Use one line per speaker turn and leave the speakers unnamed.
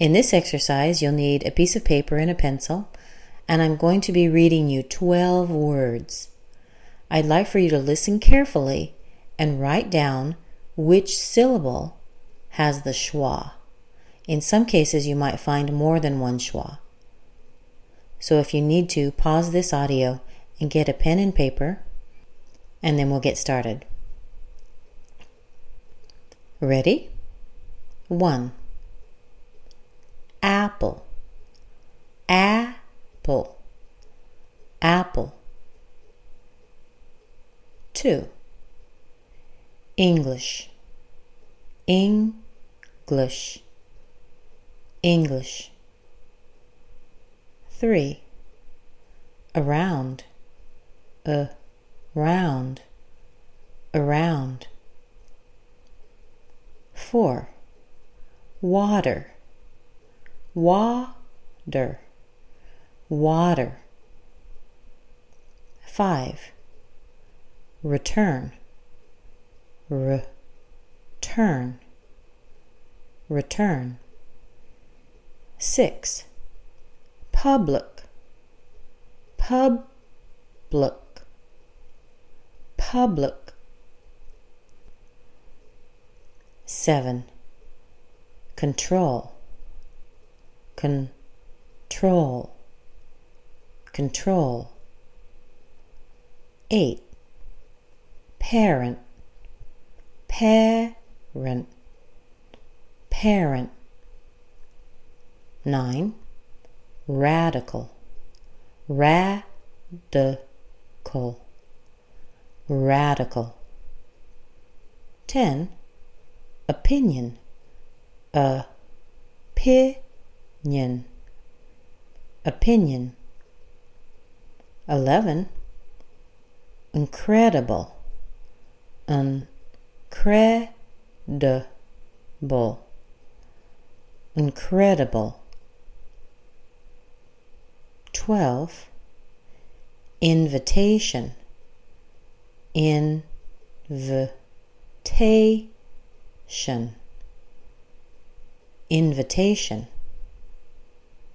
In this exercise, you'll need a piece of paper and a pencil, and I'm going to be reading you 12 words. I'd like for you to listen carefully and write down which syllable has the schwa. In some cases, you might find more than one schwa. So if you need to, pause this audio and get a pen and paper, and then we'll get started. Ready? 1. Apple, apple, apple. 2. English, English, English. 3. Around, around, around. 4. Water, water, water. 5. Return, return, return. 6. Public, public, public. 7. Control, control, control. 8. Parent, parent, parent. 9. Radical, radical, radical. 10. Opinion, opinion, opinion. 11. Incredible, incredible, incredible. 12. Invitation, invitation, invitation.